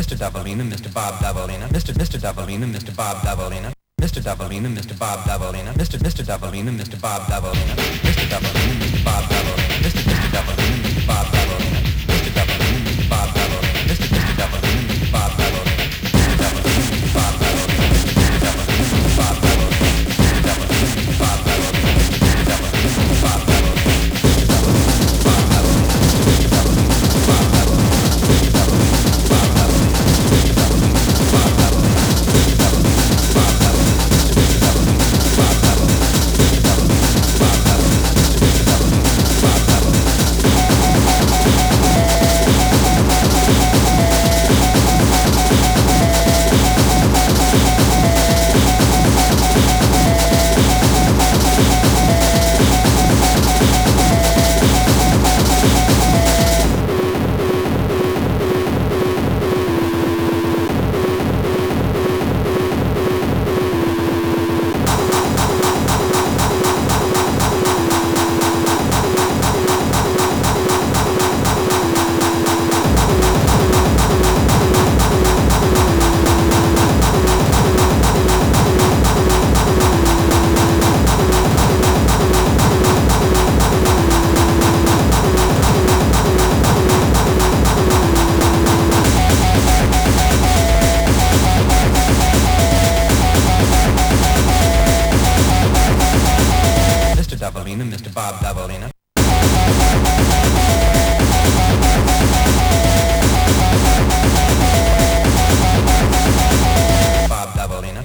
Mr. Davalina, Mr. Bob Davalina, Mr. Davalina, Mr. Bob Davalina, Mr. Davalina, Mr. Bob Davalina, Mr. Davalina, Mr. Bob Davalina, Mr. Davalina, Mr. Bob Davalina, Mr. Davalina, Mr. Bob Davalina, Mr. Davalina, Mr. Bob Davalina, Mr. Davalina, Mr. Bob Davalina, Mr. Davalina, Mr. Bob Davalina, Mr. Davalina, Mr. Bob Davalina, Mr. Davalina, Mr. Bob Davalina, Mr. Davalina, Mr. Bob Davalina, Mr. Davalina, Mr. Bob Davalina, Mr. Davalina, Mr. Bob Davalina, Mr. Davalina, Mr. Bob Davalina, Mr. Davalina, Mr. Bob Davalina, Mr. Davalina, Mr. Bob Davalina, Mr. Davalina, Mr. Bob Davalina, Mr. Davalina, Mr. Bob Davalina, Mr. Davalina, Mr. Bob Davalina. Davalina, Mr. Bob Davalina. Bob Davalina.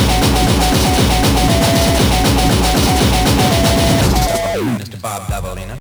Mr. Bob Davalina.